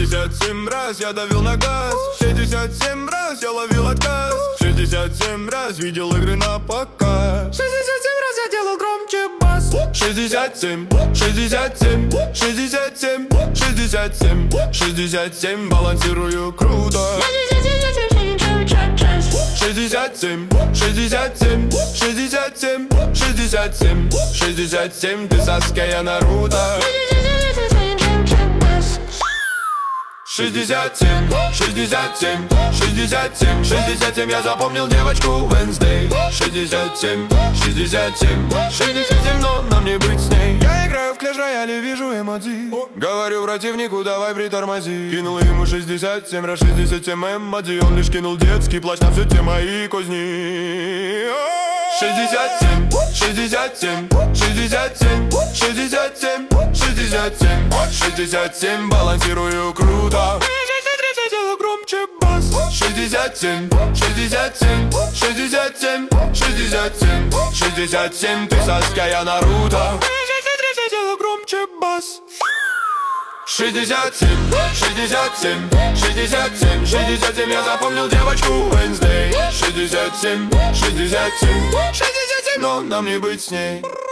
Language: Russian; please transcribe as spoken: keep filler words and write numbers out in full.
шестьдесят семь раз я давил на газ, шестьдесят семь раз я ловил отказ, шестьдесят семь раз видел игры на показ, шестьдесят семь раз я делал громче бас. Шестьдесят семь, шестьдесят семь, шестьдесят семь, шестьдесят семь, шестьдесят семь, балансирую круто. Шестьдесят семь, шестьдесят семь, шестьдесят семь, шестьдесят семь, шестьдесят семь, ты Саска, я Наруто. Шестьдесят семь, шестьдесят семь, шестьдесят семь, шестьдесят семь, я запомнил девочку Wednesday. Шестьдесят семь, шестьдесят семь, шестьдесят семь, но нам не быть с ней. Я играю в Clash Royale, вижу эмодзи. Говорю противнику, давай притормози. Кинул ему шестьдесят семь раз шестьдесят семь эмодзи. Он лишь кинул детский плащ на все те мои козни. Шестьдесят семь, шестьдесят семь, шестьдесят семь, шестьдесят семь, шестьдесят семь, шестьдесят семь, балансирую круто. Делаю громче бас. Шестьдесят семь, шестьдесят семь, шестьдесят семь, шестьдесят семь, шестьдесят семь, ты Саска, я Наруто. Делаю громче бас. Шестьдесят семь, шестьдесят семь, шестьдесят семь, шестьдесят семь, я запомнил девочку Wednesday. Шестьдесят семь, шестьдесят семь, шестьдесят семь, но нам не быть с ней.